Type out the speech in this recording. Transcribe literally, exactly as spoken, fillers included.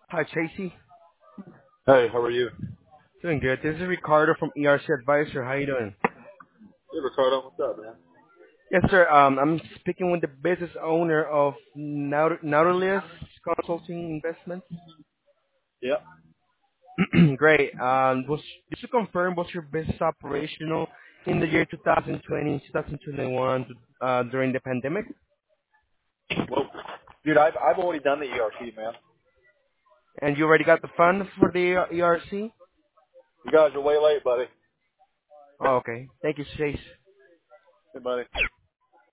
Hi, Tracy. Hey, how are you? Doing good. This is Ricardo from E R C Advisor. How you doing? Hey, Ricardo, what's up, man? Yes, sir. Um, I'm speaking with the business owner of Naut- Nautilus Consulting Investments. Yeah. Great. Um, was, just to confirm, was your business operational in the year twenty twenty, twenty twenty-one, uh, during the pandemic? Well, dude, I've I've already done the E R P, man. And you already got the fund for the E R C? You guys are way late, buddy. Oh, okay. Thank you, Chase. Hey, buddy.